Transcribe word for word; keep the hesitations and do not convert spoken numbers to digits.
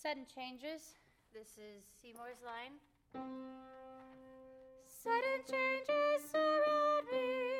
Sudden changes. This is Seymour's line. Sudden changes surround me.